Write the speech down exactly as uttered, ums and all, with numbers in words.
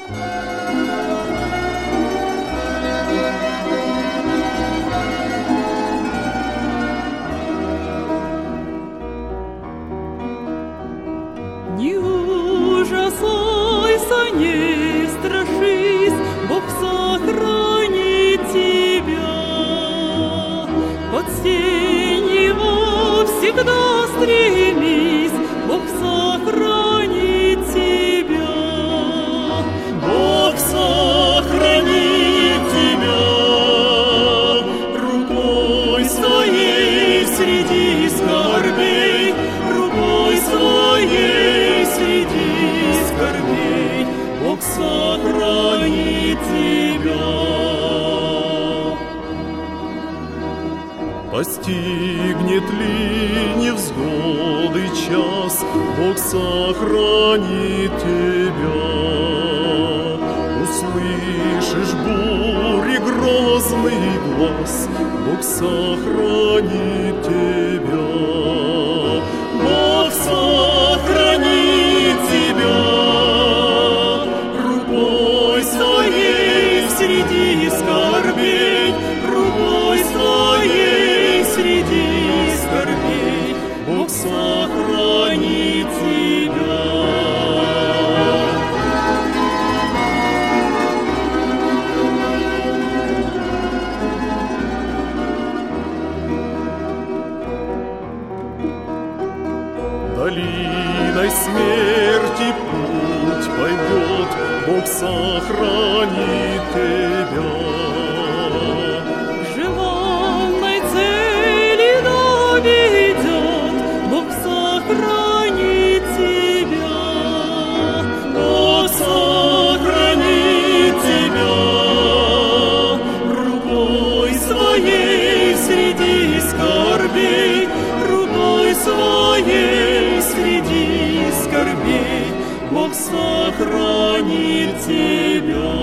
Не ужасайся, не страшись, Бог сохранит тебя. Под сень Его всегда стремись, Бог сохранит тебя. Бог сохранит тебя рукой своей среди скорбей, рукой своей среди скорбей. Бог сохранит тебя. Постигнет ли невзгоды час, Бог сохранит тебя. Услышишь бури грозный глаз, Бог сохранит тебя. Бог сохранит тебя рукой своей среди скорбей, рукой своей среди скорбей. Бог сохранит тебя. Долиной смерти путь пойдет, Бог сохранит тебя. Желанной цели доведет, Бог сохранит тебя. Бог сохранит тебя рукой своей среди скорбей, рукой своей среди скорбей. Бог сохранит тебя.